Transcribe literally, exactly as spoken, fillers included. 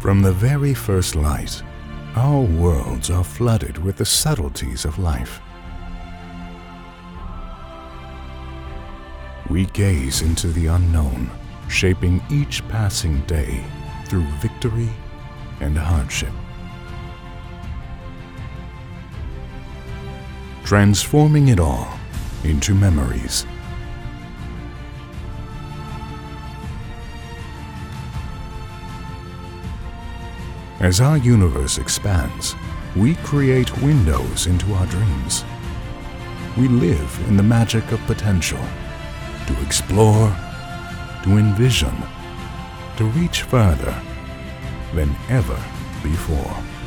From the very first light, our worlds are flooded with the subtleties of life. We gaze into the unknown, shaping each passing day through victory and hardship, transforming it all into memories. As our universe expands, we create windows into our dreams. We live in the magic of potential, to explore, to envision, to reach further than ever before.